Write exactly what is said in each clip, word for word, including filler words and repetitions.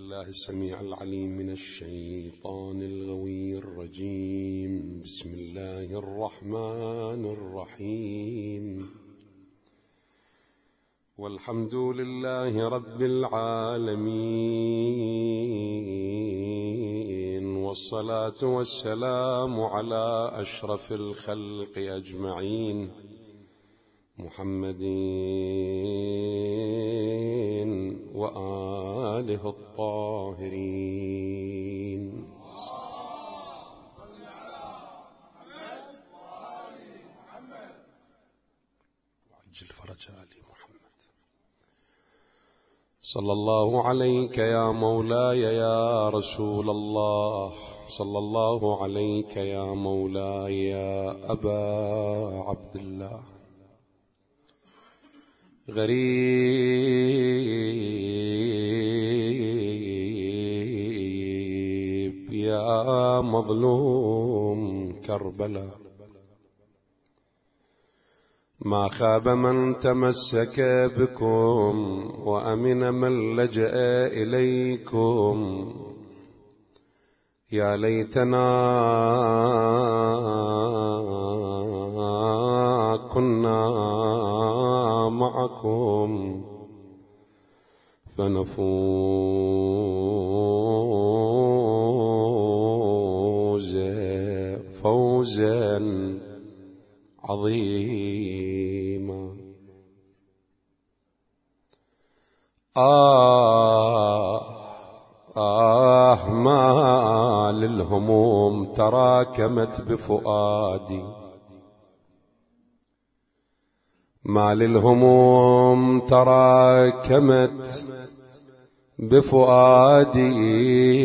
بالله السميع العليم من الشيطان الغوي الرجيم. بسم الله الرحمن الرحيم. والحمد لله رب العالمين، والصلاة والسلام على أشرف الخلق أجمعين، محمد وآله الطاهرين. صل على محمد وآل محمد وعجل فرج آل محمد. صلى الله عليك يا مولاي يا رسول الله، صلى الله عليك يا مولاي يا أبا عبد الله. غريب يا مظلوم كربلاء، ما خاب من تمسك بكم وأمن من لجأ إليكم. يا ليتنا كنا معكم فنفوز فوزا عظيما. آه آه ما للهموم تراكمت بفؤادي، ما للهموم تراكمت بفؤادي.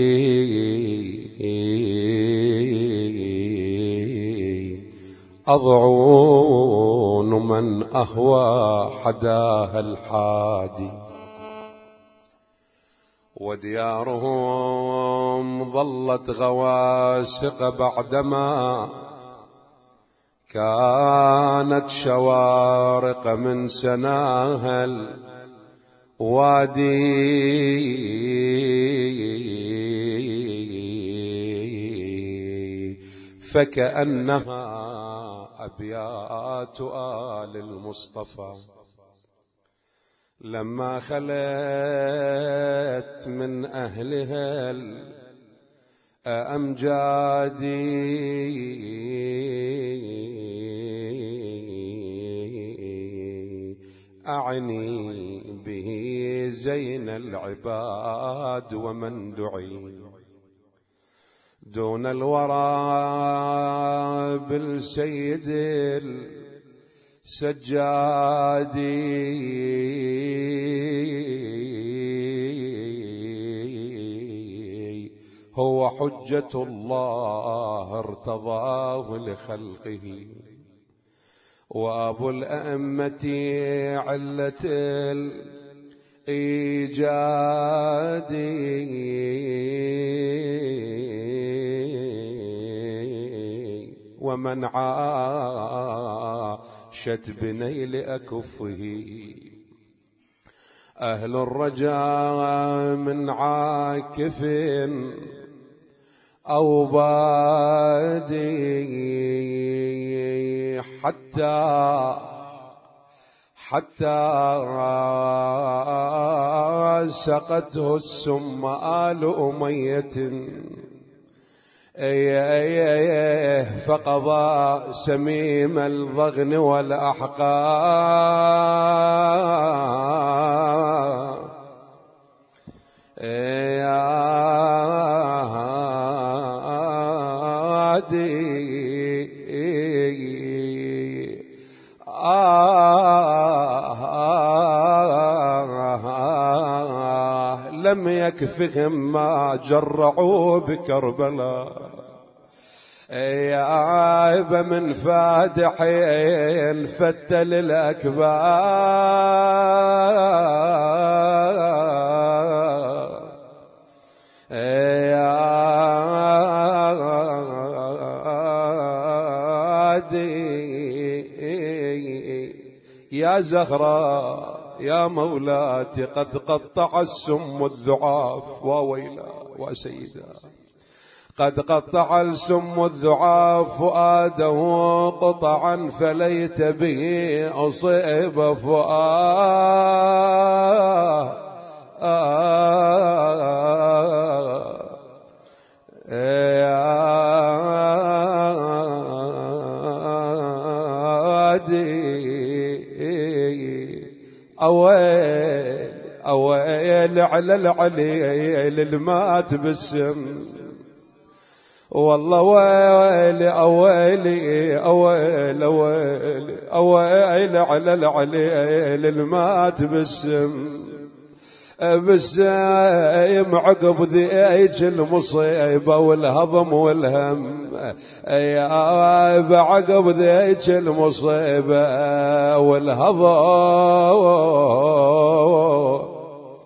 أضعون من أهوى حداها الحادي، وديارهم ظلت غواسق بعدما كانت شوارق من سناها الوادي، فكأنها أبيات آل المصطفى لما خلت من أهلها الأمجادي. أعني به زين العباد ومن دعي دون الورى بالسيد السجادي. هو حجة الله ارتضاه لخلقه، وأبو الأئمة علة الإيجاد. ومن عاشت بنيل أكفه أهل الرجاء من عاكف أو بادي، حتى حتى سقته السم آل أمية، أي أي فقضى سميم الضغن والأحقاد. لم يكفهم ما جرعوا بكربلاء، يا عيب من فادحين فتل الأكبار. يا دي يا زهراء يا مولاتي قد قطع السم الذعاف وويلا وسيدا، قد قطع السم الذعاف فؤاده قطعا فليت به أصيب فؤاد أويل أويل على العليل المات بالسم، والله ويلي أويلي أويل أويل أويل على العليل المات بالسم، بالسيم عقب ذيك المصيبة والهضم والهم، يا عقب ذيك المصيبة والهضم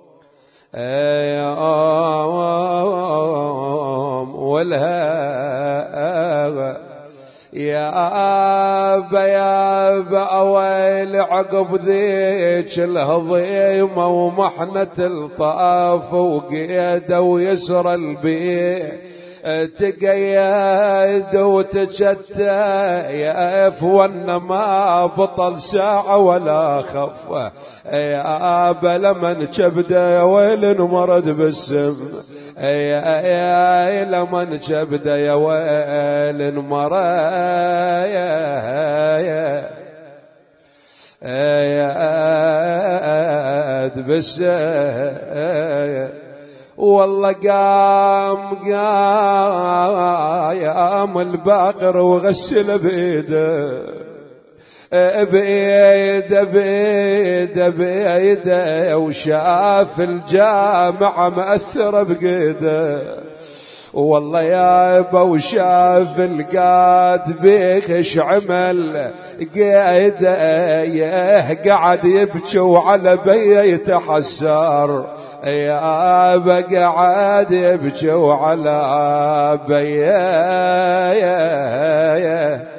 والهاب يا أبا يا أبا أويل عقب ذيك الهضيمة ومحنة الطاف وقيده ويسر البيع تقيد وتجتايف وان ما بطل ساعة ولا خف، يا أبا لمن كبده يا ويل مرض بالسم، يا يا لمن كبده يا ويل مرض بالسم، والله قام قام الباقر وغسل بيده بيده بيده بيده وشاف الجامعة مأثرة بقيده، والله يابا وشاف القاد بيخش عمل قيده قعد يبكي وعلى بيه يتحسر، يا أبا قعد يبكي وعلى بيه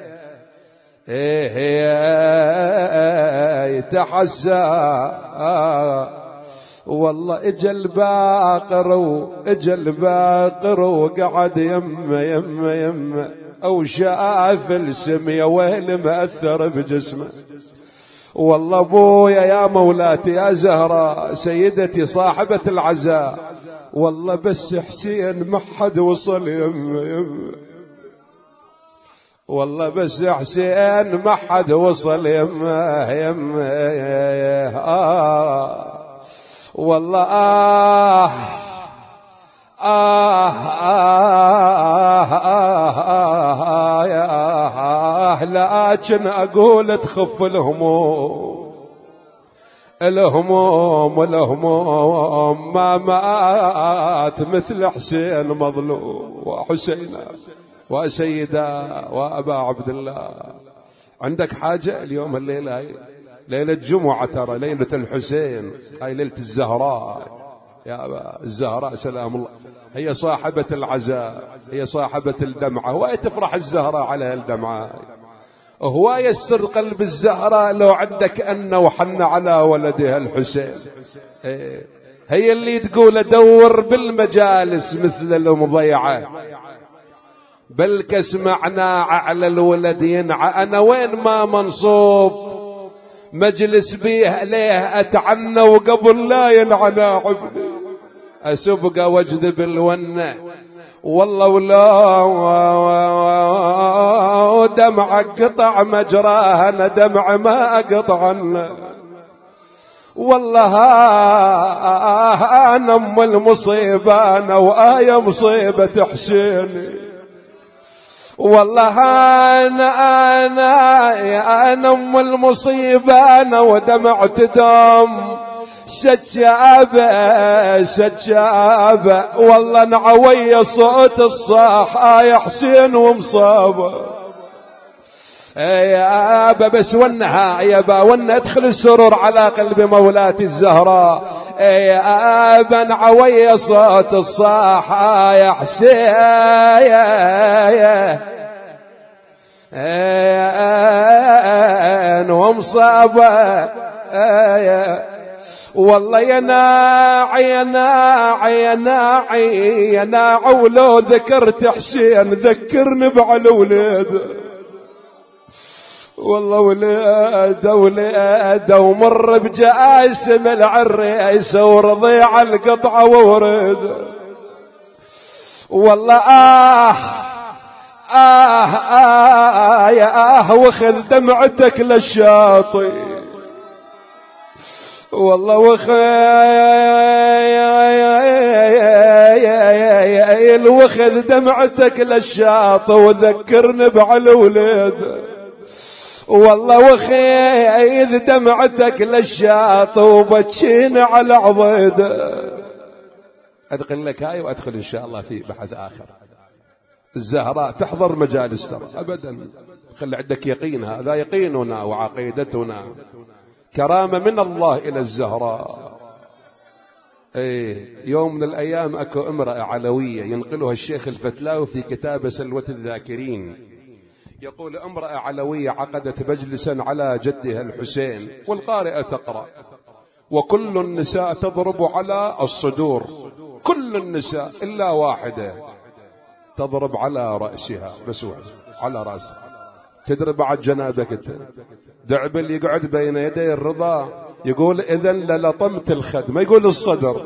يتحسر، والله اجى الباقر واجى الباقر وقعد يمه يمه يمه او شاف السم يا ويل مأثر بجسمه، والله ابويا يا مولاتي يا زهراء سيدتي صاحبة العزاء، والله بس حسين ما حد وصل يمه يمه، والله بس حسين ما حد وصل يمه يمه آه والله آه آه آه آه آه يا آه لكن أقول تخف الهموم الهموم الهموم ما مات مثل حسين مظلوم وحسين وسيدا وأبا عبد الله. عندك حاجة اليوم الليلة هاي ليلة جمعة ترى ليلة الحسين، هاي ليلة الزهراء يا أبا الزهراء سلام الله، هي صاحبة العزاء هي صاحبة الدمعة، هواية تفرح الزهراء على الدمعة، هو يسر قلب الزهراء لو عندك أن وحن على ولدها الحسين، هي اللي تقول أدور بالمجالس مثل المضيعة بل كسمعنا على الولد ينعى، أنا وين ما منصوب مجلس بيه ليه أتعنى وقبل لا ينعنى عبدي أسبق وجذب الونة، والله ولا دمع قطع مجراها أنا دمع ما أقطعنا، والله أنا أم المصيبة أنا وآية مصيبة حسيني، والله أنا أنا أنا أم المصيبة أنا ودمعت دم سجابة سجابة، والله نعوي صوت الصاح يا حسين ومصابة يا أبا بس ونها يا أبا ون ادخل السرور على قلب مولاتي الزهراء يا أبا نعوي صوت الصاح يا حسين ومصابة والله يا ناعي يا ناعي يا ناعي يا ناعي ولو ذكرت حسين ذكرني بعالولاد. والله ولاده ولاده ومر بجاسم العريسه ورضيع القطعه وورد. والله آه آه آه يا آه وخذ دمعتك للشاطئ. والله وخيل وخذ دمعتك للشاطئ وذكرني بعالولاد. والله وخيذ دمعتك للشاطئ وبتشيني على عضيد. أدخل لك هاي وأدخل إن شاء الله في بحث آخر. الزهراء تحضر مجالس ترى أبدا، خلي عندك يقين، هذا يقيننا وعقيدتنا، كرامة من الله إلى الزهراء. ايه يوم من الأيام أكو امرأة علوية ينقلها الشيخ الفتلاوي في كتاب سلوة الذاكرين، يقول امرأة علوية عقدت مجلسا على جدها الحسين والقارئة تقرأ، وكل النساء تضرب على الصدور، كل النساء إلا واحدة تضرب على رأسها، بس على رأسها. تدري بعد جنابك انت دعبل يقعد بين يدي الرضا يقول إذن للطمت الخد، ما يقول الصدر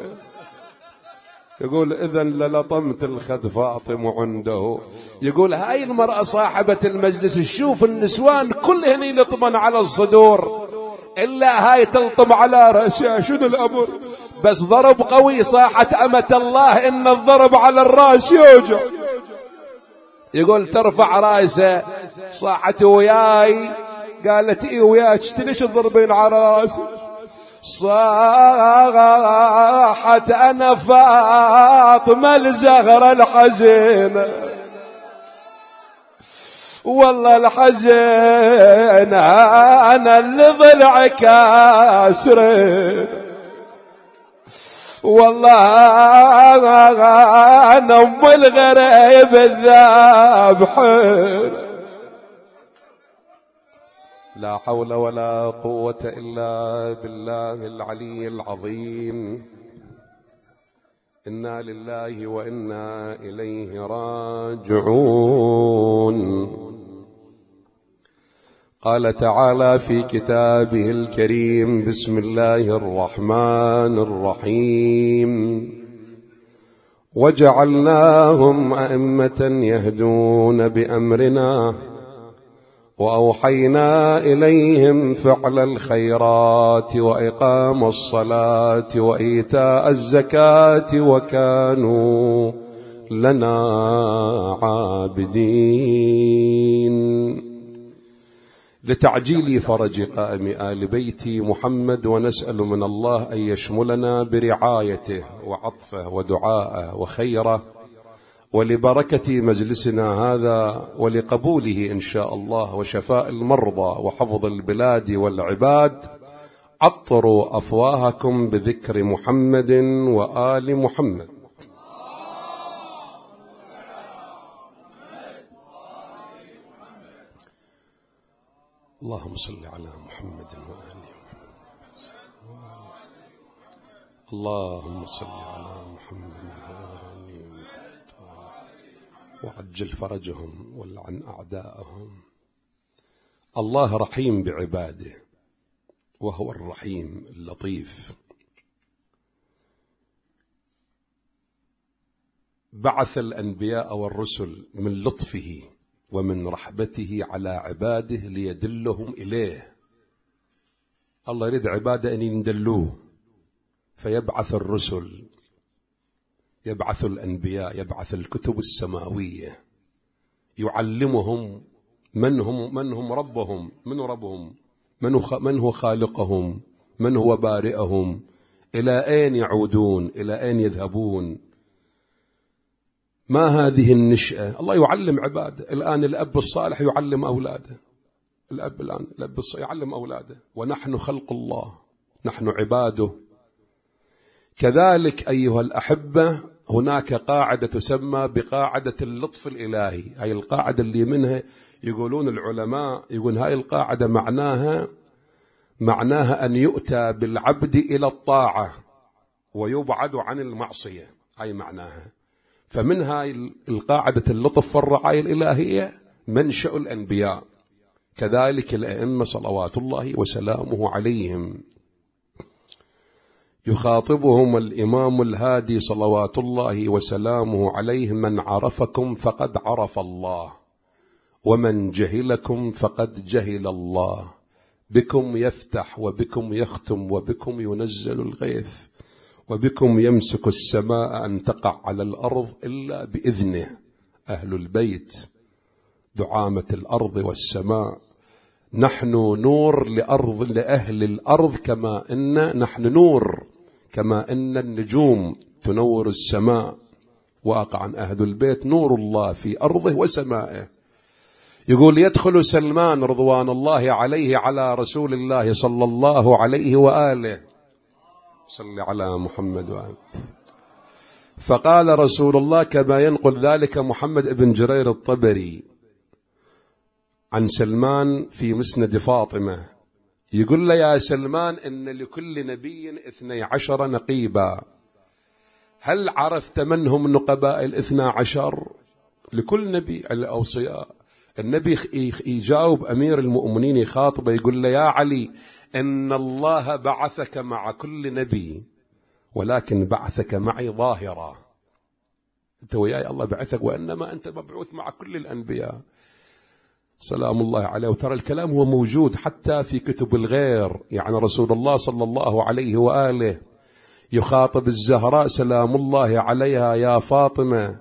يقول إذن للطمت الخد فاطم عنده. يقول هاي المرأة صاحبة المجلس تشوف النسوان كلهن يلطمن على الصدور إلا هاي تلطم على رأسها. شنو الأمر؟ بس ضرب قوي صاحت أمة الله إن الضرب على الرأس يوجع. يقول ترفع رأسه صاحت وياي، قالت إيه وياك ليش تضربين على رأسي؟ صاحت أنا فاطمة الزهرة الحزينة، والله الحزين أنا اللي ضلع كاسرين، والله أنا أم الغريب الذابحين. لا حول ولا قوة إلا بالله العلي العظيم. إنا لله وإنا إليه راجعون. قال تعالى في كتابه الكريم: بسم الله الرحمن الرحيم. وجعلناهم أئمة يهدون بأمرنا وأوحينا إليهم فعل الخيرات وإقام الصلاة وإيتاء الزكاة وكانوا لنا عابدين. لتعجيل فرج قائم آل بيت محمد، ونسأل من الله أن يشملنا برعايته وعطفه ودعائه وخيره، ولبركة مجلسنا هذا ولقبوله إن شاء الله، وشفاء المرضى وحفظ البلاد والعباد. عطروا أفواهكم بذكر محمد وآل محمد. اللهم صل على محمد وآل محمد. اللهم صل على محمد وآل محمد وعجل فرجهم والعن أعداءهم. الله رحيم بعباده، وهو الرحيم اللطيف. بعث الأنبياء والرسل من لطفه ومن رحمته على عباده ليدلهم إليه. الله يريد عباده أن يندلوه، فيبعث الرسل، يبعث الأنبياء، يبعث الكتب السماوية، يعلمهم من هم من هم ربهم، من ربهم، من هو من هو خالقهم، من هو بارئهم، إلى أين يعودون، إلى أين يذهبون، ما هذه النشأة. الله يعلم عباده. الآن الأب الصالح يعلم أولاده، الأب الآن الأب الصالح يعلم أولاده. ونحن خلق الله، نحن عباده. كذلك أيها الأحبة هناك قاعدة تسمى بقاعدة اللطف الإلهي. هاي القاعدة اللي منها يقولون العلماء، يقول هاي القاعدة معناها معناها أن يؤتى بالعبد إلى الطاعة ويبعد عن المعصية، هاي معناها. فمن هاي القاعدة اللطف والرعاية الإلهية منشأ الأنبياء، كذلك الأئمة صلوات الله وسلامه عليهم. يخاطبهم الإمام الهادي صلوات الله وسلامه عليه: من عرفكم فقد عرف الله، ومن جهلكم فقد جهل الله، بكم يفتح وبكم يختم وبكم ينزل الغيث وبكم يمسك السماء أن تقع على الأرض إلا بإذنه. أهل البيت دعامة الأرض والسماء، نحن نور لأرض لأهل الأرض، كما إن نحن نور، كما إن النجوم تنور السماء. واقعا أهل البيت نور الله في أرضه وسمائه. يقول: يدخل سلمان رضوان الله عليه على رسول الله صلى الله عليه وآله، صل على محمد وآله، فقال رسول الله كما ينقل ذلك محمد بن جرير الطبري عن سلمان في مسند فاطمة، يقول له: يا سلمان، إن لكل نبي اثني عشر نقيبا، هل عرفت من هم نقباء الاثنى عشر؟ لكل نبي الأوصياء. النبي يجاوب أمير المؤمنين يخاطبه يقول له: يا علي، إن الله بعثك مع كل نبي، ولكن بعثك معي ظاهرا. أنت وياي الله بعثك، وإنما أنت مبعوث مع كل الأنبياء سلام الله عليه. وترى الكلام هو موجود حتى في كتب الغير. يعني رسول الله صلى الله عليه وآله يخاطب الزهراء سلام الله عليها: يا فاطمة،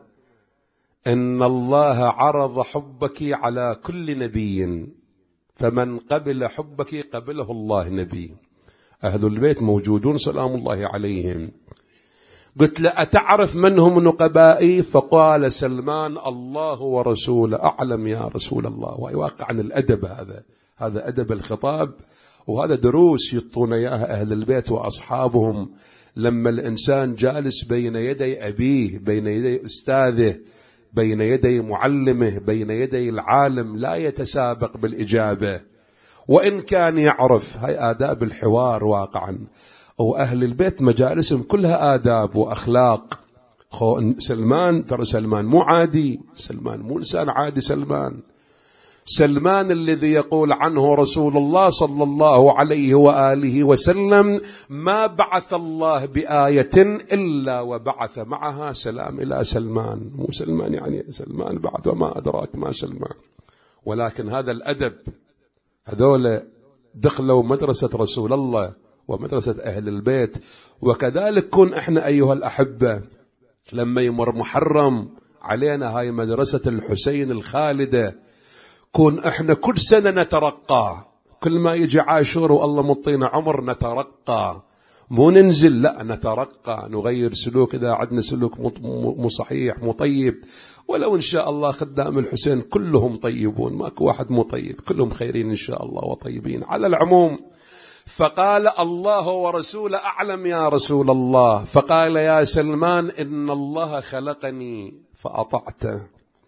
إن الله عرض حبك على كل نبي، فمن قبل حبك قبله الله نبي. أهل البيت موجودون سلام الله عليهم. قلت له: أتعرف من هم نقبائي؟ فقال سلمان: الله ورسوله أعلم يا رسول الله. ويواقع عن الأدب، هذا هذا أدب الخطاب، وهذا دروس يعطون إياها أهل البيت وأصحابهم. لما الإنسان جالس بين يدي أبيه، بين يدي أستاذه، بين يدي معلمه، بين يدي العالم، لا يتسابق بالإجابة، وإن كان يعرف. هاي آداب الحوار واقعا. وأهل البيت مجالسهم كلها آداب وأخلاق. سلمان، ترى سلمان مو عادي، سلمان مو إنسان عادي. سلمان سلمان الذي يقول عنه رسول الله صلى الله عليه وآله وسلم: ما بعث الله بآية إلا وبعث معها سلام إلى سلمان. مو سلمان يعني سلمان بعد، وما أدراك ما سلمان. ولكن هذا الأدب، هذول دخلوا مدرسة رسول الله ومدرسة أهل البيت. وكذلك كن إحنا أيها الأحبة لما يمر محرم علينا هاي مدرسة الحسين الخالدة، كون إحنا كل سنة نترقى، كل ما يجي عاشور والله مطينا عمر نترقى، مو ننزل، لا نترقى، نغير سلوك إذا عندنا سلوك مو صحيح مو طيب. ولو إن شاء الله خدام الحسين كلهم طيبون، ماكو واحد مو طيب، كلهم خيرين إن شاء الله وطيبين على العموم. فقال: الله ورسوله أعلم يا رسول الله. فقال: يا سلمان، إن الله خلقني فأطعته،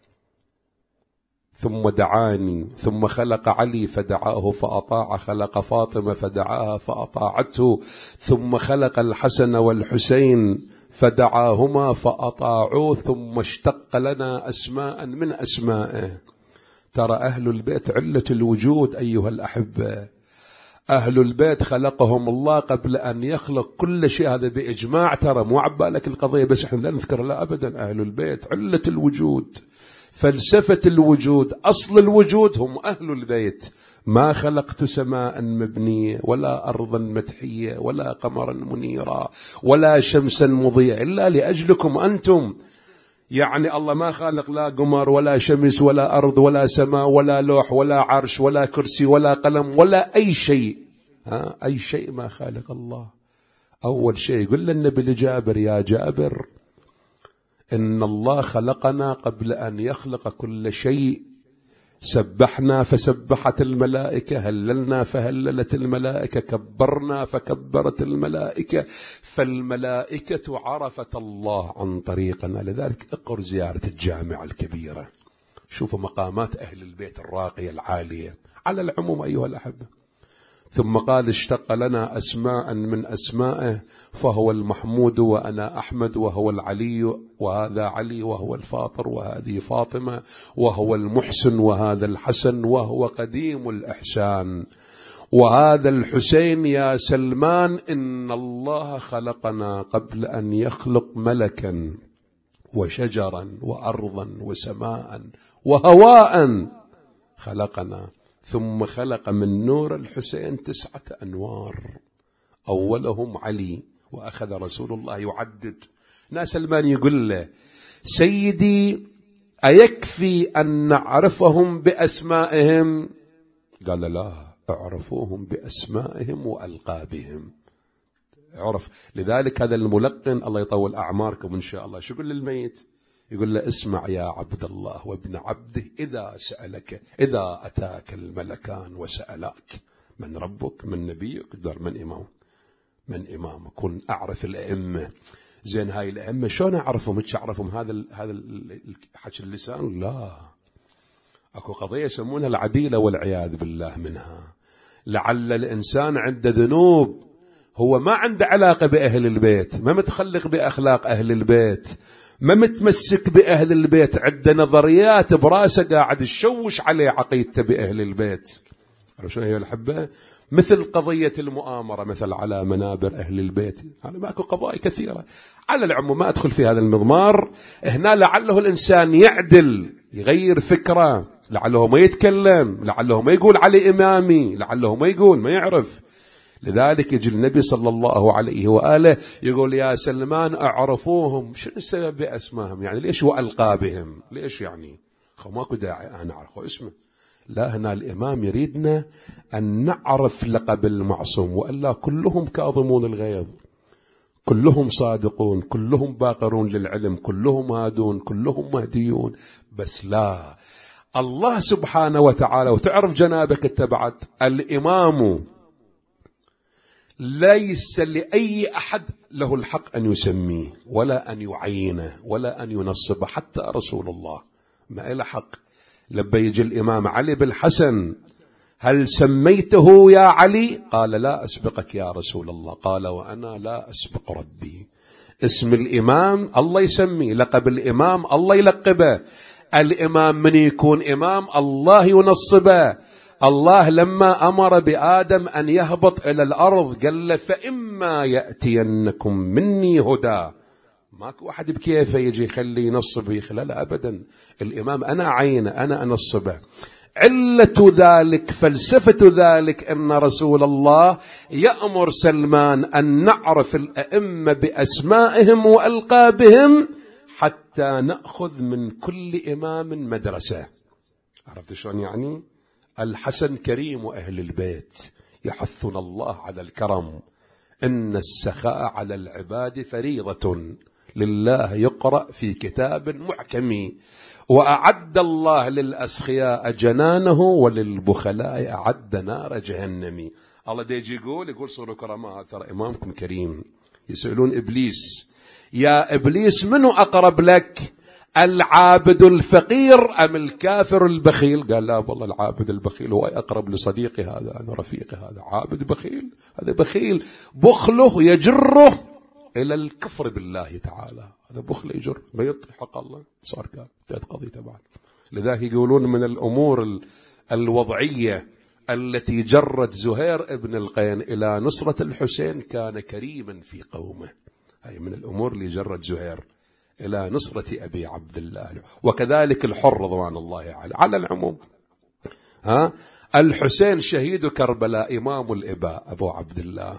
ثم دعاني، ثم خلق علي فدعاه فأطاع، خلق فاطمة فدعاها فأطاعته، ثم خلق الحسن والحسين فدعاهما فأطاعوه، ثم اشتق لنا أسماء من أسمائه. ترى أهل البيت علة الوجود أيها الأحبة. أهل البيت خلقهم الله قبل أن يخلق كل شيء، هذا بإجماع. ترى مو عبالك القضية بس احنا لا نذكر، لا أبدا. أهل البيت علة الوجود، فلسفة الوجود، أصل الوجود هم أهل البيت. ما خلقت سماء مبنية ولا أرضا مدحية ولا قمرا منيرا ولا شمسا مضيئة إلا لأجلكم أنتم. يعني الله ما خالق لا قمر ولا شمس ولا أرض ولا سماء ولا لوح ولا عرش ولا كرسي ولا قلم ولا أي شيء. ها أي شيء ما خالق الله. أول شيء يقول للنبي لجابر: يا جابر، إن الله خلقنا قبل أن يخلق كل شيء، سبحنا فسبحت الملائكة، هللنا فهللت الملائكة، كبرنا فكبرت الملائكة، فالملائكة عرفت الله عن طريقنا. لذلك اقر زيارة الجامعة الكبيرة، شوفوا مقامات أهل البيت الراقية العالية. على العموم أيها الأحبة، ثم قال اشتق لنا أسماء من أسمائه، فهو المحمود وأنا أحمد، وهو العلي وهذا علي، وهو الفاطر وهذه فاطمة، وهو المحسن وهذا الحسن، وهو قديم الإحسان وهذا الحسين. يا سلمان إن الله خلقنا قبل أن يخلق ملكا وشجرا وأرضا وسماء وهواء، خلقنا ثم خلق من نور الحسين تسعة أنوار، أولهم علي. وأخذ رسول الله يعدد. ناس سلمان يقول له سيدي أيكفي أن نعرفهم بأسمائهم؟ قال لا، اعرفوهم بأسمائهم وألقابهم. عرف. لذلك هذا الملقن الله يطول أعماركم إن شاء الله شو يقول للميت؟ يقول له اسمع يا عبد الله وابن عبده، إذا سألك إذا أتاك الملكان وسألاك من ربك من نبيك، قدر من إمامك من إمامك. كن أعرف الأئمة. زين هاي الأئمة شلون أعرفهم؟ مش أعرفهم هذا هذا حكي اللسان؟ لا، أكو قضية يسمونها العديلة والعياذ بالله منها. لعل الإنسان عنده ذنوب، هو ما عنده علاقة بأهل البيت، ما متخلق بأخلاق أهل البيت، ما متمسك بأهل البيت، عنده نظريات براسه قاعد يشوش عليه عقيدته بأهل البيت. عرفوا أيها الأحبة؟ مثل قضية المؤامرة مثل على منابر أهل البيت، هذا ماكو قضايا كثيرة. على العموم ما أدخل في هذا المضمار. هنا لعله الإنسان يعدل، يغير فكرة، لعله ما يتكلم، لعله ما يقول علي إمامي، لعله ما يقول ما يعرف. لذلك يجي النبي صلى الله عليه وآله يقول يا سلمان أعرفوهم. شنو السبب بأسمائهم؟ يعني ليش وألقابهم؟ ليش يعني خو ماكو داعي أنا أعرف اسمه. لا، هنا الإمام يريدنا أن نعرف لقب المعصوم، وألا كلهم كاظمون الغيظ، كلهم صادقون، كلهم باقرون للعلم، كلهم هادون، كلهم مهديون. بس لا، الله سبحانه وتعالى. وتعرف جنابك اتبعت الإمام ليس لأي أحد له الحق أن يسميه ولا أن يعينه ولا أن ينصبه، حتى رسول الله ما له حق. لما يجي الإمام علي بالحسن هل سميته يا علي؟ قال لا أسبقك يا رسول الله. قال وأنا لا أسبق ربي. اسم الإمام الله يسميه، لقب الإمام الله يلقبه. الإمام من يكون إمام الله ينصبه. الله لما أمر بآدم أن يهبط إلى الأرض قال له فإما يأتينكم مني هدى. ماكو واحد بكيفه يجي يخلي ينصب ويخلى، أبدا. الإمام أنا عينه، أنا أنصبه. علة ذلك، فلسفة ذلك، أن رسول الله يأمر سلمان أن نعرف الأئمة بأسمائهم وألقابهم حتى نأخذ من كل إمام مدرسة. عرفت شلون يعني؟ الحسن كريم أهل البيت، يحثنا الله على الكرم. إن السخاء على العباد فريضة لله يقرأ في كتاب محكم، وأعد الله للأسخياء جنانه وللبخلاء أعد نار جهنم. الله ديجي يقول يقول صوروا كرماء، ترى إمامكم كريم. يسألون إبليس يا إبليس منو أقرب لك، العابد الفقير أم الكافر البخيل؟ قال لا والله العابد البخيل هو أقرب لصديقي هذا، أنا رفيقي هذا عابد بخيل، هذا بخيل بخله يجره إلى الكفر بالله تعالى. هذا بخل يجر ما يطيح حق الله، صار كانت قضية تبعه. لذلك يقولون من الأمور الوضعية التي جرت زهير ابن القين إلى نصرة الحسين كان كريما في قومه. هاي من الأمور اللي جرت زهير إلى نصرة أبي عبد الله. وكذلك الحر رضوان الله عليه. على العموم ها الحسين شهيد كربلاء إمام الإباء أبو عبد الله.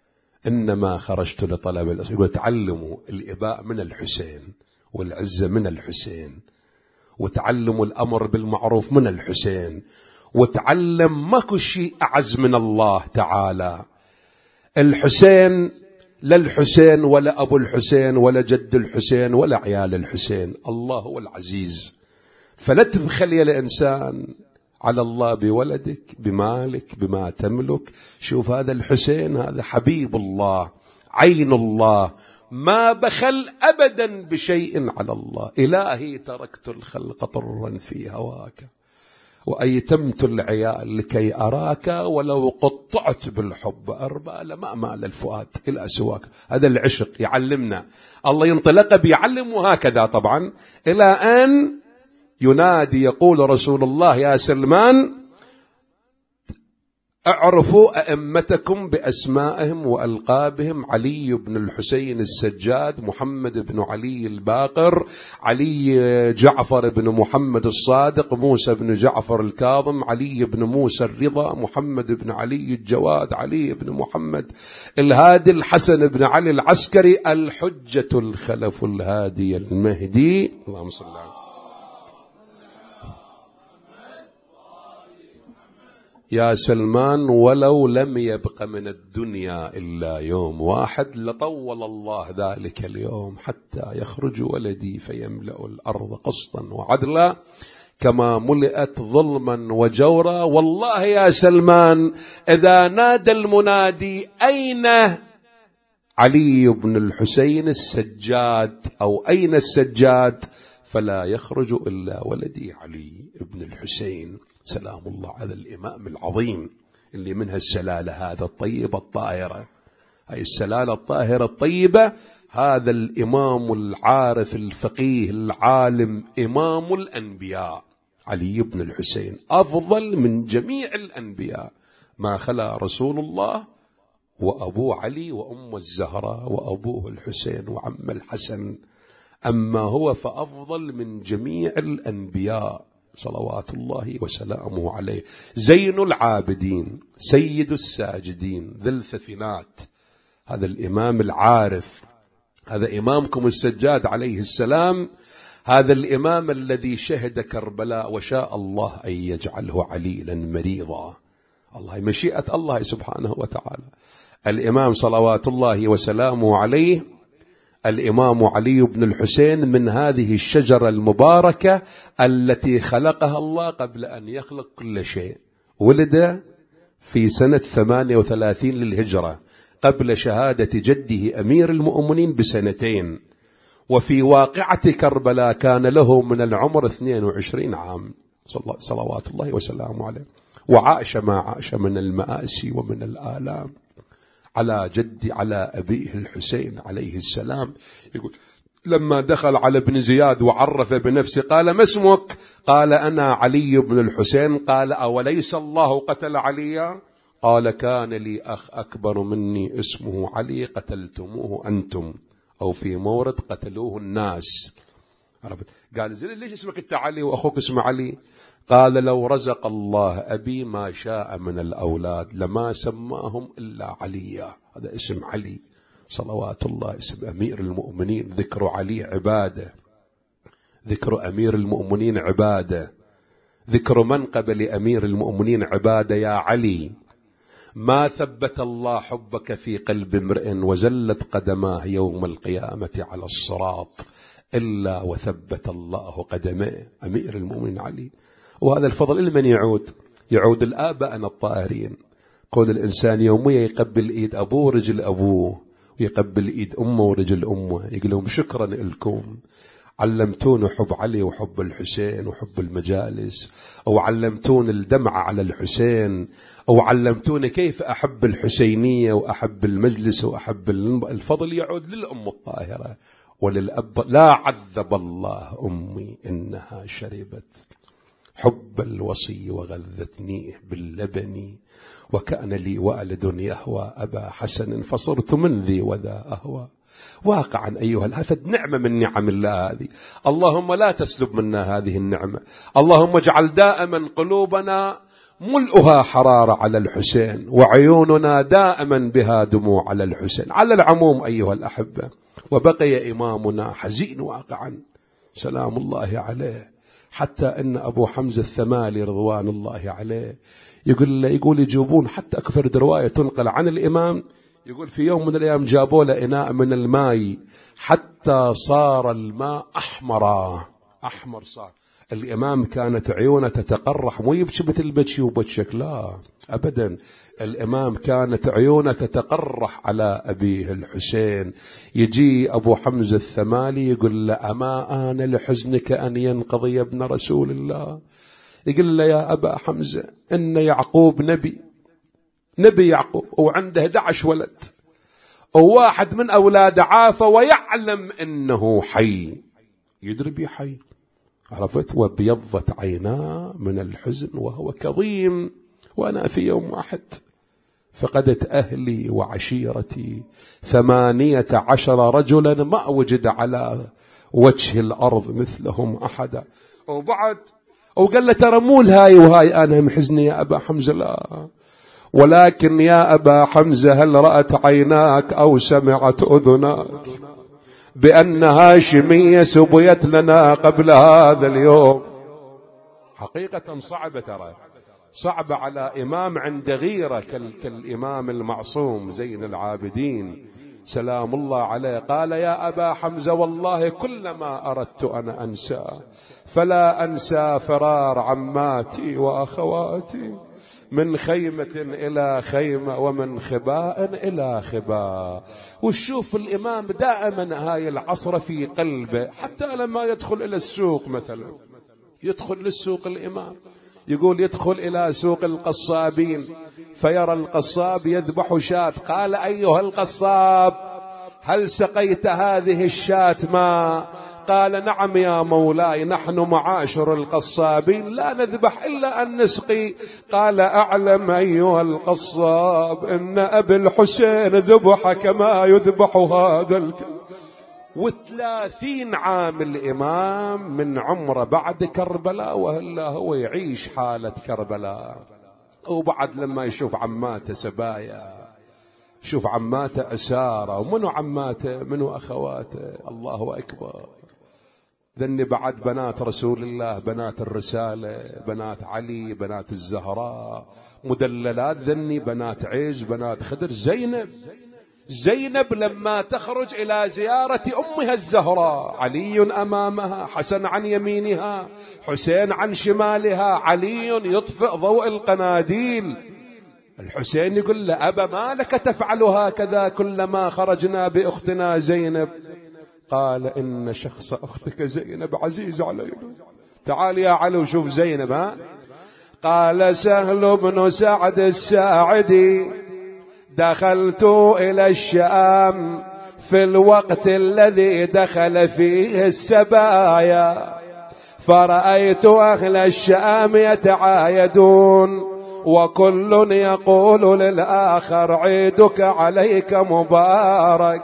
إنما خرجت لطلب العلم. يقول تعلموا الإباء من الحسين، والعزة من الحسين، وتعلموا الأمر بالمعروف من الحسين، وتعلم ماكو شيء أعز من الله تعالى. الحسين لا الحسين ولا أبو الحسين ولا جد الحسين ولا عيال الحسين، الله هو العزيز. فلا تبخل يا الإنسان على الله بولدك بمالك بما تملك. شوف هذا الحسين، هذا حبيب الله عين الله، ما بخل أبدا بشيء على الله. إلهي تركت الخلق طرا في هواك وأيتمت العيال لكي أراك ولو قطعت بالحب أربال ما مال الفؤاد إلى سواك. هذا العشق يعلمنا، الله ينطلق بيعلم، وهكذا طبعا إلى أن ينادي يقول رسول الله: يا سلمان اعرفوا أئمتكم بأسمائهم وألقابهم: علي بن الحسين السجاد، محمد بن علي الباقر، علي جعفر بن محمد الصادق، موسى بن جعفر الكاظم، علي بن موسى الرضا، محمد بن علي الجواد، علي بن محمد الهادي، الحسن بن علي العسكري، الحجة الخلف الهادي المهدي. اللهم صل على يا سلمان. ولو لم يبق من الدنيا إلا يوم واحد لطول الله ذلك اليوم حتى يخرج ولدي فيملأ الأرض قسطا وعدلا كما ملئت ظلما وجورا. والله يا سلمان إذا نادى المنادي: أين علي بن الحسين السجاد أو أين السجاد؟ فلا يخرج إلا ولدي علي بن الحسين سلام الله على الإمام العظيم اللي منها السلالة هذا الطيبة الطاهرة، هاي السلالة الطاهرة الطيبة، هذا الإمام العارف الفقيه العالم إمام الأنبياء علي بن الحسين، أفضل من جميع الأنبياء ما خلا رسول الله وأبوه علي وأم الزهراء وأبوه الحسين وعم الحسن، أما هو فأفضل من جميع الأنبياء صلوات الله وسلامه عليه. زين العابدين، سيد الساجدين، ذي الثفنات، هذا الإمام العارف، هذا إمامكم السجاد عليه السلام، هذا الإمام الذي شهد كربلاء وشاء الله أن يجعله عليلا مريضا. الله مشيئة الله سبحانه وتعالى. الإمام صلوات الله وسلامه عليه الإمام علي بن الحسين من هذه الشجرة المباركة التي خلقها الله قبل أن يخلق كل شيء. ولد في سنة ثمانية وثلاثين للهجرة قبل شهادة جده أمير المؤمنين بسنتين، وفي واقعة كربلاء كان له من العمر اثنين وعشرين عام صلوات الله وسلامه عليه، وعاش ما عاش من المآسي ومن الآلام على جدي على أبيه الحسين عليه السلام. يقول: لما دخل على ابن زياد وعرف بنفسه قال: ما اسمك؟ قال: أنا علي بن الحسين. قال: أوليس الله قتل عليا؟ قال: كان لي أخ أكبر مني اسمه علي قتلتموه أنتم، أو في مورد قتلوه الناس. قال: زين ليش اسمك أنت علي وأخوك اسمه علي؟ قال: لو رزق الله أبي ما شاء من الأولاد لما سماهم إلا عليا. هذا اسم علي صلوات الله، اسم أمير المؤمنين. ذكر علي عبادة، ذكر أمير المؤمنين عبادة، ذكر منقب لأمير المؤمنين عبادة. يا علي، ما ثبت الله حبك في قلب امرئ وزلت قدماه يوم القيامة على الصراط إلا وثبت الله قدميه. أمير المؤمنين علي. وهذا الفضل لمن يعود؟ يعود الآباء الطاهرين. قول الإنسان يوميا يقبل إيد أبوه ورجل أبوه، ويقبل إيد أمه ورجل أمه، يقول لهم: شكرا لكم، علمتون حب علي وحب الحسين وحب المجالس، أو علمتون الدمع على الحسين، أو علمتون كيف أحب الحسينية وأحب المجلس وأحب الفضل. يعود للأم الطاهرة وللأب. لا عذب الله أمي إنها شربت حب الوصي وغذتني باللبن، وكأن لي والد يهوى أبا حسن فصرت من ذي وذا أهوى. واقعا أيها الهفد نعمة من نعم الله هذه، اللهم لا تسلب منا هذه النعمة. اللهم اجعل دائما قلوبنا ملؤها حرارة على الحسين، وعيوننا دائما بها دموع على الحسين. على العموم أيها الأحبة، وبقي إمامنا حزين واقعا سلام الله عليه، حتى أن أبو حمزة الثمالي رضوان الله عليه يقول يقول يجيبون حتى أكثر رواية تنقل عن الإمام، يقول في يوم من الأيام جابوا له إناء من الماء حتى صار الماء أحمرا، أحمر صار. الإمام كانت عيونه تتقرح، مو يبكي مثل بكي وبكشك، لا أبدا. الإمام كانت عيونه تتقرح على أبيه الحسين. يجي أبو حمزة الثمالي يقول له: أما آن لحزنك أن ينقضي ابن رسول الله؟ يقول له يا أبا حمزة إن يعقوب نبي نبي يعقوب وعنده أحد عشر ولد، وواحد من أولاده عافى ويعلم إنه حي، يدري بي حي، عرفت؟ وبيضت عيناه من الحزن وهو كظيم، وأنا في يوم واحد فقدت أهلي وعشيرتي، ثمانية عشر رجلا ما وجد على وجه الأرض مثلهم أحدا. وبعد وقال له ترى مو الهاي وهاي أنا محزني يا أبا حمزة، لا، ولكن يا أبا حمزة هل رأت عيناك أو سمعت أذناك بأن هاشمية سبيت لنا قبل هذا اليوم؟ حقيقة صعبة، ترى صعبة على إمام عند غيرة كالإمام المعصوم زين العابدين سلام الله عليه. قال يا أبا حمزة والله كلما أردت أن أنسى فلا أنسى فرار عماتي وأخواتي من خيمة إلى خيمة ومن خباء إلى خباء. وشوف الإمام دائما هاي العصر في قلبه، حتى لما يدخل إلى السوق مثلا، يدخل للسوق الإمام يقول يدخل إلى سوق القصابين فيرى القصاب يذبح شاة، قال أيها القصاب هل سقيت هذه الشاة ماء؟ قال نعم يا مولاي، نحن معاشر القصابين لا نذبح إلا أن نسقي. قال أعلم أيها القصاب إن أبي الحسين ذبح كما يذبح هذا الكلب. وثلاثين عام الإمام من عمره بعد كربلاء، وهلا هو يعيش حالة كربلاء. وبعد لما يشوف عماته سبايا، شوف عماته أسارة، ومنو عماته منو أخواته، الله أكبر. ذني بعد بنات رسول الله، بنات الرسالة، بنات علي، بنات الزهراء، مدللات، ذني بنات عز، بنات خدر، زينب. زينب لما تخرج إلى زيارة أمها الزهراء، علي أمامها، حسن عن يمينها، حسين عن شمالها، علي يطفئ ضوء القناديل. الحسين يقول له أبا ما لك تفعل هكذا كلما خرجنا بأختنا زينب؟ قال إن شخص أختك زينب عزيز علي. تعال يا علي وشوف زينب. ها قال سهل بن سعد الساعدي دخلت إلى الشام في الوقت الذي دخل فيه السبايا، فرأيت أهل الشام يتعايدون وكل يقول للآخر عيدك عليك مبارك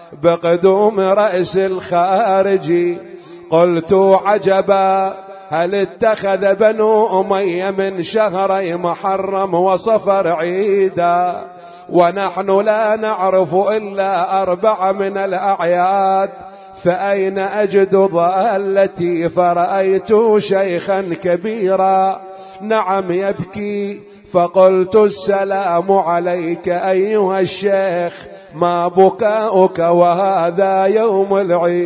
بقدوم رأس الخارجي. قلت عجبا هل اتخذ بنو أمية من شهري محرم وصفر عيدا ونحن لا نعرف إلا أربع من الأعياد، فأين أجد ضالتي؟ فرأيت شيخا كبيرا نعم يبكي، فقلت السلام عليك أيها الشيخ، ما بكاؤك وهذا يوم العيد؟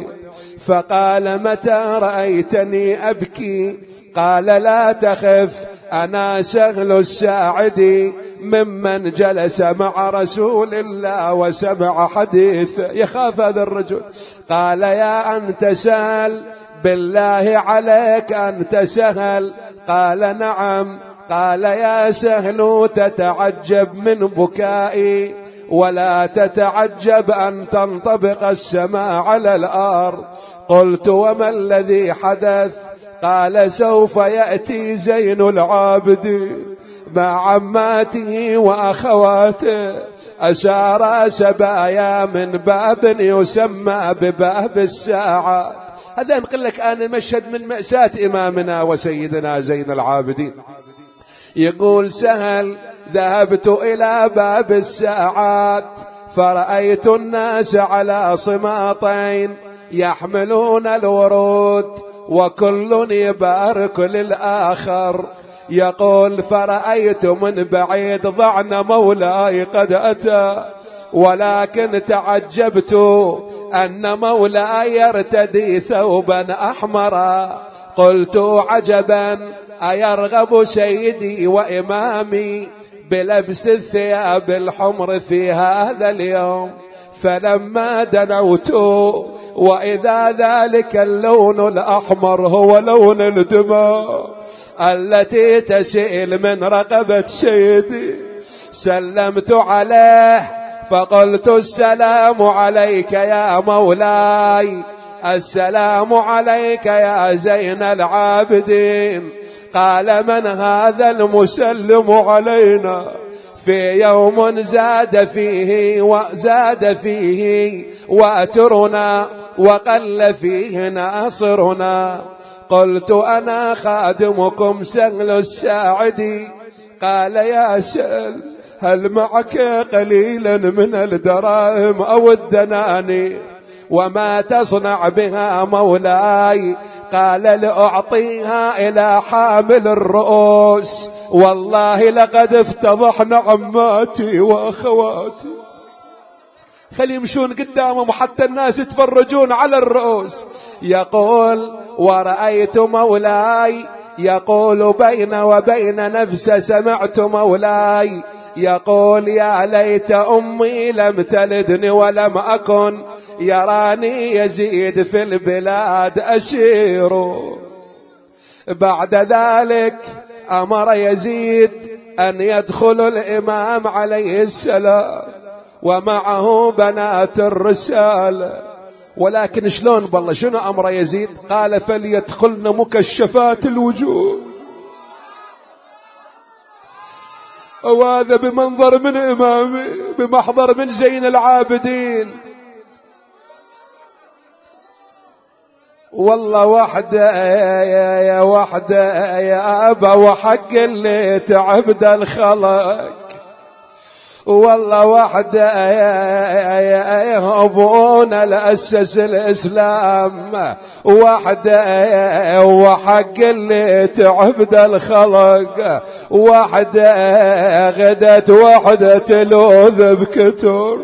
فقال متى رأيتني أبكي؟ قال لا تخف، أنا سهل الساعدي ممن جلس مع رسول الله وسمع حديث. يخاف هذا الرجل. قال يا أنت سهل، بالله عليك أنت سهل؟ قال نعم. قال يا سهل تتعجب من بكائي ولا تتعجب أن تنطبق السماء على الأرض. قلت وما الذي حدث؟ قال سوف يأتي زين العابدين مع عماته وأخواته أسارى سبايا من باب يسمى بباب الساعة. هذا نقول لك أنا مشهد من مأساة إمامنا وسيدنا زين العابدين. يقول سهل ذهبت إلى باب الساعات فرأيت الناس على صماطين يحملون الورود وكل يبارك للآخر. يقول فرأيت من بعيد ضعن مولاي قد أتى، ولكن تعجبت أن مولاي يرتدي ثوبا أحمرا. قلت عجبا أيرغب سيدي وإمامي بلبس الثياب الحمر في هذا اليوم؟ فلما دنوت وإذا ذلك اللون الأحمر هو لون الدماء التي تسيل من رقبة سيدي. سلمت عليه فقلت السلام عليك يا مولاي، السلام عليك يا زين العابدين. قال من هذا المسلم علينا في يوم زاد فيه وزاد فيه واترنا وقل فيه ناصرنا؟ قلت أنا خادمكم سهل الساعدي. قال يا سهل هل معك قليلا من الدراهم أو الدنانير؟ وما تصنع بها مولاي؟ قال لأعطيها إلى حامل الرؤوس، والله لقد افتضحنا عماتي وأخواتي. خلي يمشون قدامهم حتى الناس يتفرجون على الرؤوس. يقول ورأيت مولاي يقول بين وبين نفسه سمعت مولاي يقول يا ليت أمي لم تلدني ولم أكن يراني يزيد في البلاد أسير. بعد ذلك أمر يزيد أن يدخل الإمام عليه السلام ومعه بنات الرسالة. ولكن شلون بالله شنو أمر يزيد؟ قال فليدخلن مكشفات الوجوه. وهذا بمنظر من إمامي، بمحضر من زين العابدين. والله وحده يا وحده يا أبا وحق اللي تعبد الخلق. والله وحده يا أبونا لأسس الإسلام، وحده وحق اللي تعبد الخلق، وحده غدت وحده تلوذ بكتر،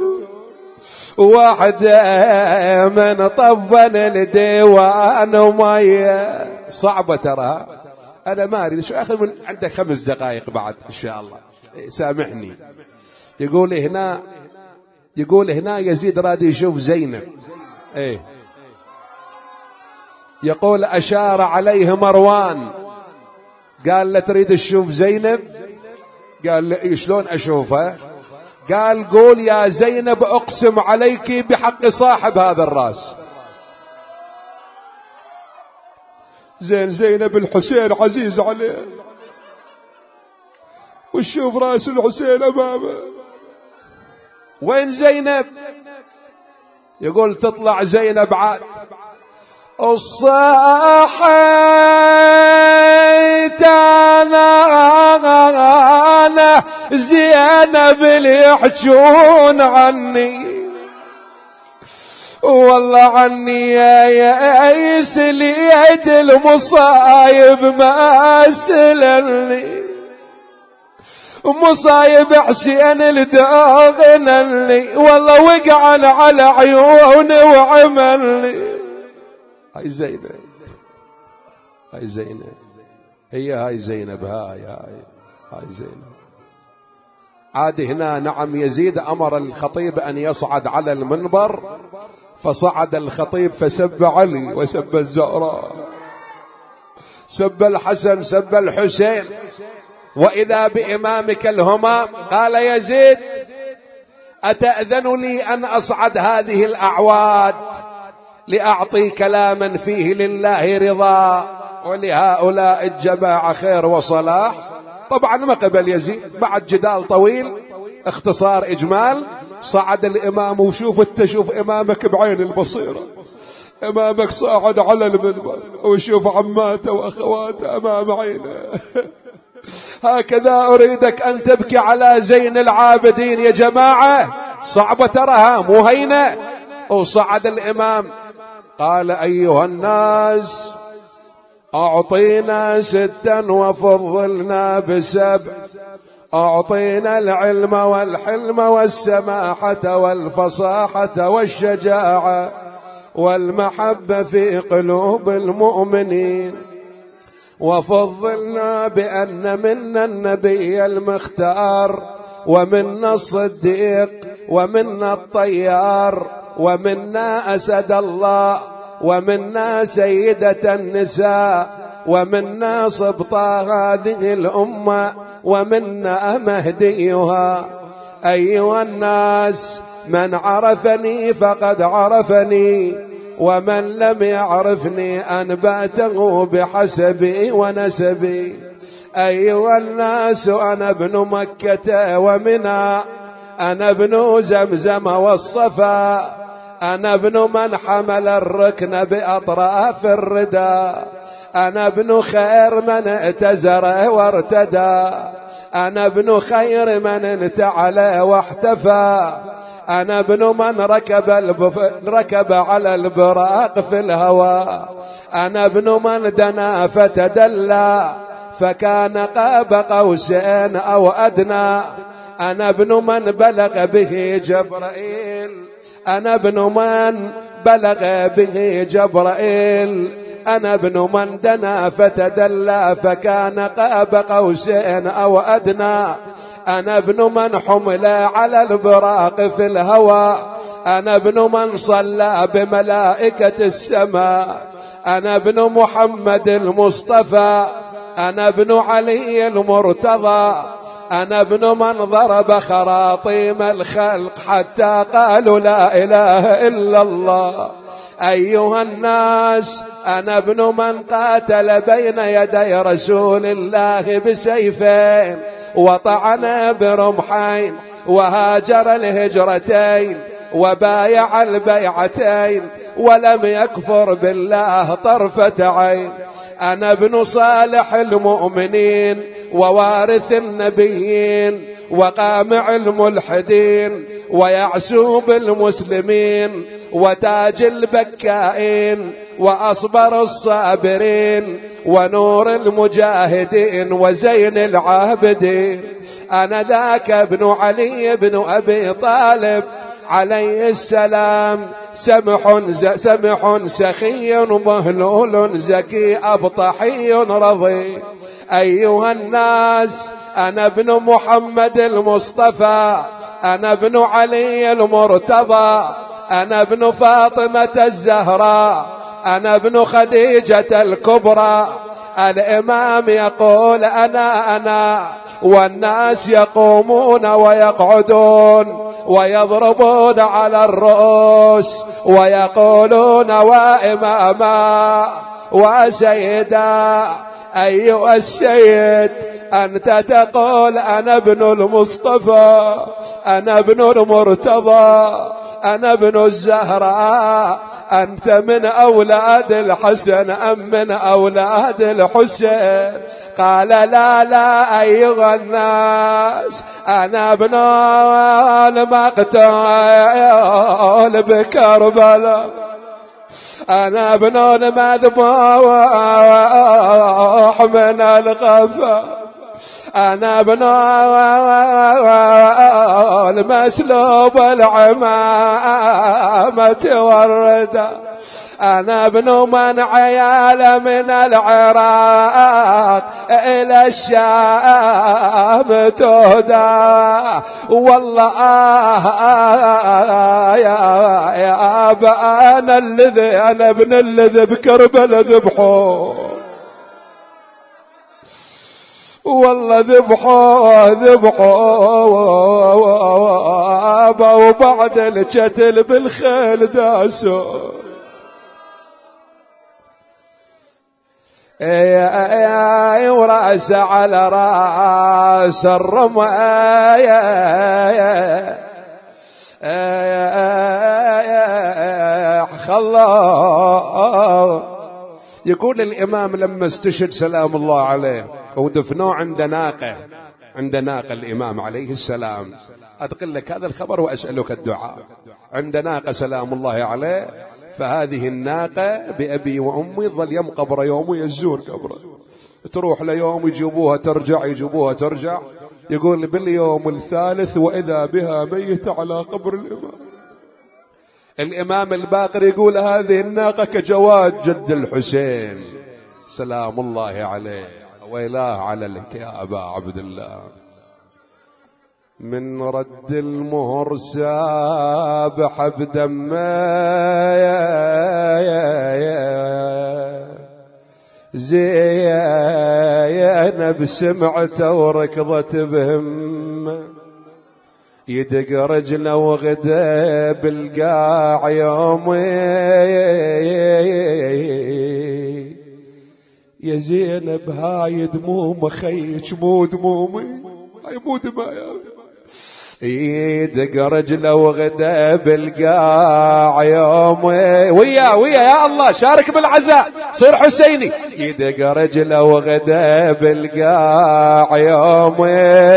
وحده من طبن الديوان ومية. صعبة ترى. أنا ما أريد شو أخذ من عندك خمس دقائق بعد إن شاء الله، سامحني. يقول هنا يقول هنا يزيد راد يشوف زينب. ايه يقول أشار عليه مروان قال له تريد تشوف زينب؟ قال له إيه شلون أشوفها؟ قال قول يا زينب أقسم عليك بحق صاحب هذا الرأس. زين زينب الحسين عزيز عليه وشوف رأس الحسين أمامه. وين زينب؟ يقول تطلع زينب عاد الصاحيت أنا زينب اللي يحجون عني، والله عني يا يسليت المصايب ما سلني، مصايب حسين الداغنني، والله وقعن على عيوني وعملني. هاي زينب، هاي زينب، هي هاي زينب، هاي هاي هاي زينب. عاد هنا نعم يزيد أمر الخطيب أن يصعد على المنبر، فصعد الخطيب فسب علي وسب الزهراء، سب الحسن سب الحسين، وإذا بإمامك الهمام. قال يزيد أتأذن لي أن أصعد هذه الأعواد لأعطي كلاما فيه لله رضا ولهؤلاء الجماعة خير وصلاح؟ طبعا ما قبل يزيد، بعد جدال طويل اختصار إجمال صعد الإمام. وشوف انت شوف إمامك بعين البصيرة، إمامك صاعد على المنبر وشوف عماته وأخواته أمام عينه. هكذا أريدك أن تبكي على زين العابدين يا جماعة، صعبة ترها مو هينة. وصعد الإمام قال أيها الناس أعطينا ستا وفضلنا بسبع، أعطينا العلم والحلم والسماحة والفصاحة والشجاعة والمحبة في قلوب المؤمنين، وفضلنا بأن منا النبي المختار، ومنا الصديق، ومنا الطيار، ومنا أسد الله، ومنا سيدة النساء، ومنا سبط هذه الأمة ومنا مهديها. أيها الناس من عرفني فقد عرفني ومن لم يعرفني أنبأته بحسبي ونسبي. أيها الناس أنا ابن مكة ومنى، أنا ابن زمزم والصفا، أنا ابن من حمل الركن بأطراف الردى، أنا ابن خير من ائتزر وارتدى، أنا ابن خير من انتعل واحتفى، أنا ابن من ركب, البف... ركب على البراق في الهوى، أنا ابن من دنا فتدلى فكان قاب قوسين أو أدنى، أنا ابن من بلغ به جبرائيل، أنا ابن من بلغ به جبرائيل، أنا ابن من دنا فتدلى فكان قاب قوسين أو أدنى، أنا ابن من حمل على البراق في الهوى، أنا ابن من صلى بملائكة السماء، أنا ابن محمد المصطفى، أنا ابن علي المرتضى، أنا ابن من ضرب خراطيم الخلق حتى قالوا لا إله إلا الله. أيها الناس أنا ابن من قاتل بين يدي رسول الله بسيفين وطعن برمحين وهاجر الهجرتين وبايع البيعتين ولم يكفر بالله طرفة عين. أنا ابن صالح المؤمنين ووارث النبيين وقامع الملحدين ويعسوب المسلمين وتاج البكائين وأصبر الصابرين ونور المجاهدين وزين العابدين. أنا ذاك ابن علي بن أبي طالب عليه السلام، سمح سمح سخي مهلول زكي أبطحي رضي. أيها الناس أنا ابن محمد المصطفى، أنا ابن علي المرتضى، أنا ابن فاطمة الزهراء، أنا ابن خديجة الكبرى. الإمام يقول أنا أنا والناس يقومون ويقعدون ويضربون على الرؤوس ويقولون وإماما وسيدا. أيها السيد أنت تقول أنا ابن المصطفى، أنا ابن المرتضى، أنا ابن الزهراء. أنت من أولاد الحسن أم من أولاد الحسين؟ قال لا لا أيها الناس أنا ابن المقتول بكربلاء، أنا ابن المذبوح من الغفا، أنا ابن المسلوب العمامة والردى، أنا ابن من عيال من العراق إلى الشام تهدى. والله آه آه يا يا أبا أنا الذي أنا ابن الذي بكربلاء ذبحوه، والله ذبحوه ذبحوه وبعد القتل بالخيل داسوا. يا وراس على راس الرماية خلاه. يقول الإمام لما استشهد سلام الله عليه ودفنوه عند ناقة، عند ناقة الإمام عليه السلام. أدخل لك هذا الخبر وأسألك الدعاء. عند ناقة سلام الله عليه، فهذه الناقة بأبي وأمي ظل يم قبر يوم يزور قبره، تروح ليوم يجيبوها ترجع، يجيبوها ترجع. يقول باليوم الثالث وإذا بها ميت على قبر الإمام. الإمام الباقر يقول هذه الناقة كجواد جد الحسين سلام الله عليه، ويلاه على لك يا أبا عبد الله. من رد المهر سابح بدمه زينب سمعته وركضت بهمه، يدق رجله وغدا بالقاع يومي. يا زينب هاي دموم خيك مو دمومي، هاي مو دمايا. يدق رجله وغدا بالقاع يومي، ويا ويا يا الله شارك بالعزاء صير حسيني. يدق رجله وغدا بالقاع يومي،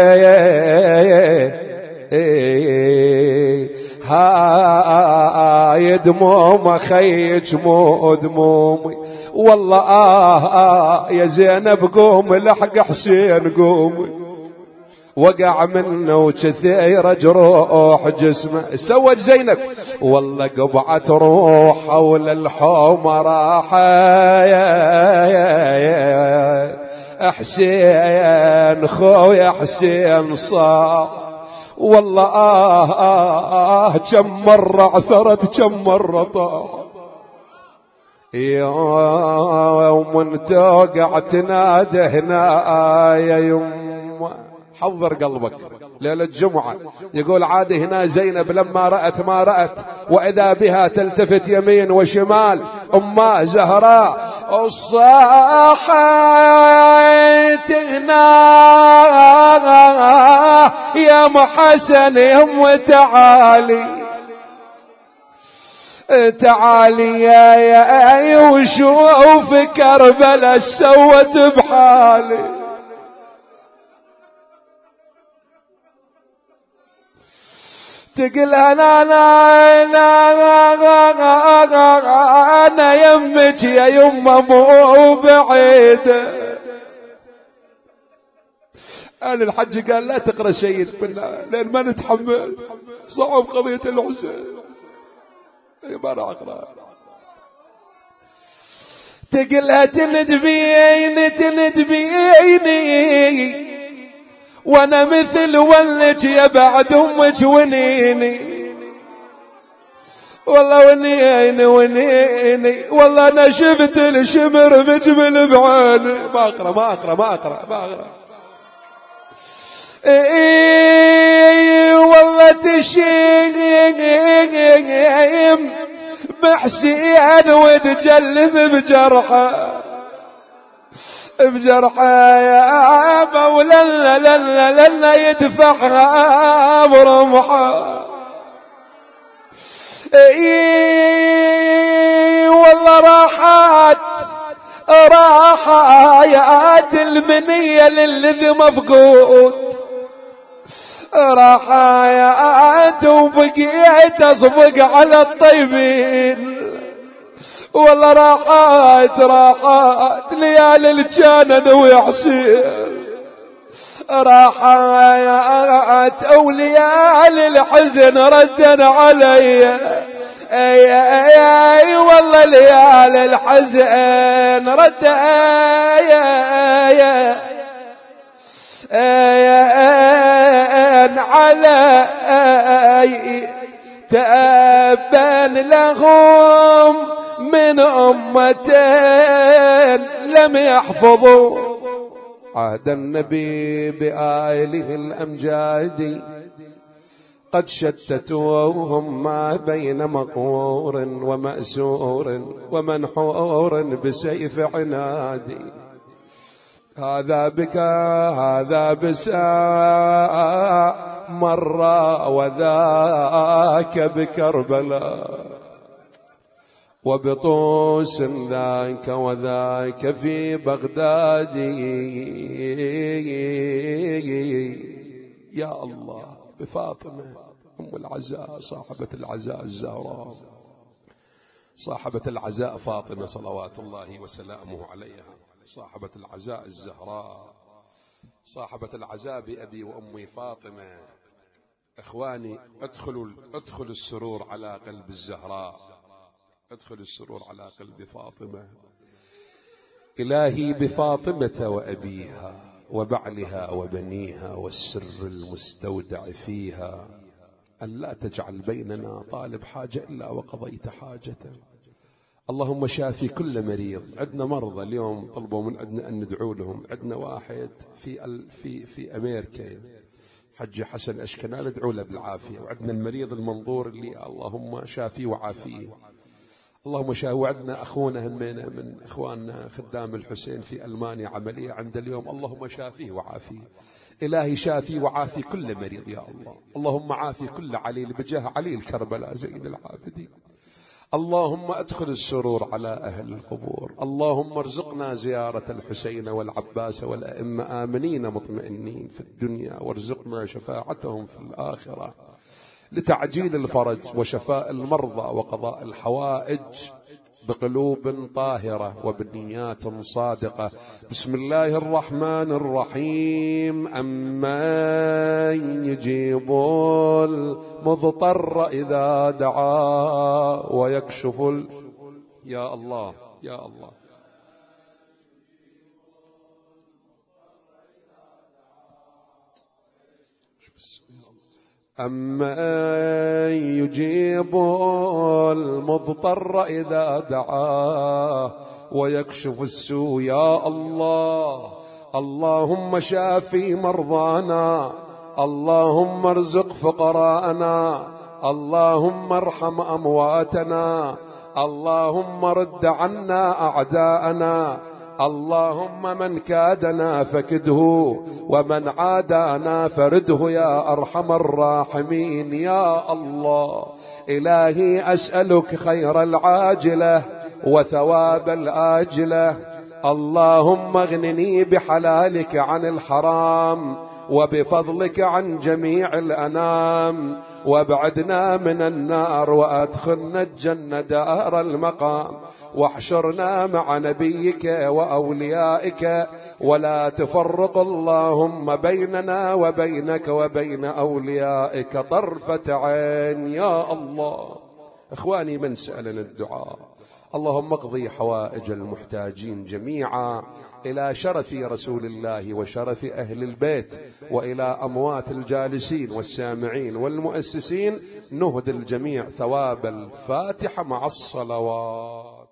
هاي دموم خيك مو دمومي. والله آه آه يا زينب قوم لحق حسين قومي. وقع منه وكثير جروح جسمه. سوت زينب والله قبعت روح حول الحوم راحة. حسين خويا حسين صار. والله آه آه آه كم مرة عثرت كم مرة طاح. يوم توقع تنادى هنا يا يمه. حضر قلبك ليلة الجمعة. يقول عاد هنا زينب لما رأت ما رأت، وإذا بها تلتفت يمين وشمال أمه زهراء. الصاحت هنا يا محسن يم تعالي تعالي يا يا وشوف كربلاء سوت بحالي. تقول أنا أنا أنا أنا يمك يا يمه مو بعيدة. قال الحج قال لا تقرأ شيء لأن ما نتحمل صعب قضية الحسين. ما راح أقرأ. تقلها تندبيني تندبيني وانا مثل ولك يا بعد امك ونيني. والله ونيني ونيني والله انا شفت الشمر بجبل بعيني. ما اقرا ما اقرا ما اقرا ما اقرا. اي والله تشيم بحسين وتجلب بجرحه بجرحه يا مولا لا لا لا يدفعها برمحه. اي والله راحت راحات المنية للذي مفقود. راحات وبقيت اصبق على الطيبين. والله راحات راحات ليالي الجنن ويحسين. راحات اوليالي الحزن ردن علي. اي اي اي والله ليالي الحزن رد اي اي اي على اي تأبن لهم من أمتين لم يحفظوا عهد النبي بآله الأمجاد. قد شتتوهم ما بين مقور ومأسور ومنحور بسيف عنادي. هذا بك هذا بساء مرة وذاك بكربلاء. وبطوس ذاك وذاك في بغداد. يا الله بفاطمة أم العزاء صاحبة العزاء الزهراء صاحبة العزاء فاطمة صلوات الله وسلامه عليها صاحبة العزاء الزهراء صاحبة العزاء بأبي وأمي فاطمة. إخواني ادخلوا ادخلوا السرور على قلب الزهراء. ادخل السرور على قلب فاطمة. إلهي بفاطمة وأبيها وبعلها وبنيها والسر المستودع فيها أن لا تجعل بيننا طالب حاجة إلا وقضيت حاجته. اللهم شافي كل مريض. عندنا مرضى اليوم طلبوا من عندنا أن ندعو لهم. عندنا واحد في في في أمريكا حج حسن أشكنال، ادعوا له بالعافية. وعندنا المريض المنظور اللي اللهم شافيه وعافيه، اللهم شافيه. وعندنا أخونا همينا من إخواننا خدام الحسين في ألمانيا عملية عند اليوم، اللهم شافيه وعافيه. إلهي شافي وعافي كل مريض يا الله. اللهم عافي كل عليل بجاه عليل كربلاء زين العابدين. اللهم أدخل السرور على أهل القبور. اللهم ارزقنا زيارة الحسين والعباس والأئمة آمنين مطمئنين في الدنيا، وارزقنا شفاعتهم في الآخرة لتعجيل الفرج وشفاء المرضى وقضاء الحوائج بقلوب طاهرة وبنيات صادقة. بسم الله الرحمن الرحيم. أمن يجيب المضطر إذا دعا ويكشف ال... يا الله يا الله. أمن يجيب المضطر إذا دعاه ويكشف السوء. يا الله. اللهم شافي مرضانا، اللهم ارزق فقراءنا، اللهم ارحم أمواتنا، اللهم رد عنا أعداءنا، اللهم من كادنا فكده ومن عادانا فرده يا أرحم الراحمين. يا الله إلهي أسألك خير العاجلة وثواب الآجلة. اللهم اغنني بحلالك عن الحرام وبفضلك عن جميع الأنام، وابعدنا من النار وأدخلنا الجنة دار المقام، واحشرنا مع نبيك وأوليائك، ولا تفرق اللهم بيننا وبينك وبين أوليائك طرفة عين. يا الله إخواني من سألنا الدعاء، اللهم اقضي حوائج المحتاجين جميعا إلى شرف رسول الله وشرف أهل البيت، وإلى أموات الجالسين والسامعين والمؤسسين. نهدي الجميع ثواب الفاتحة مع الصلوات.